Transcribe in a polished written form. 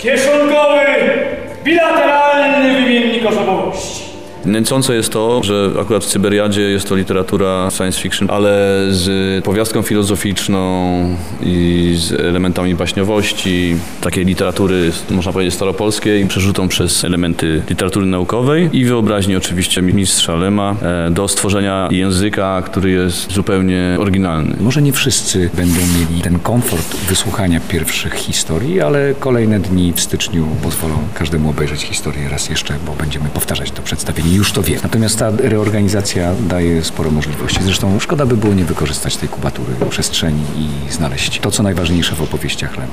kieszonkowy, bilateralny wymiennik osobowości. Nęcące jest to, że akurat w Cyberiadzie jest to literatura science fiction, ale z powiastką filozoficzną i z elementami baśniowości, takiej literatury, można powiedzieć, staropolskiej, przerzutą przez elementy literatury naukowej i wyobraźni oczywiście mistrza Lema do stworzenia języka, który jest zupełnie oryginalny. Może nie wszyscy będą mieli ten komfort wysłuchania pierwszych historii, ale kolejne dni w styczniu pozwolą każdemu obejrzeć historię raz jeszcze, bo będziemy powtarzać to przedstawienie. Już to wie. Natomiast ta reorganizacja daje sporo możliwości. Zresztą szkoda by było nie wykorzystać tej kubatury przestrzeni i znaleźć to, co najważniejsze w opowieściach Lema.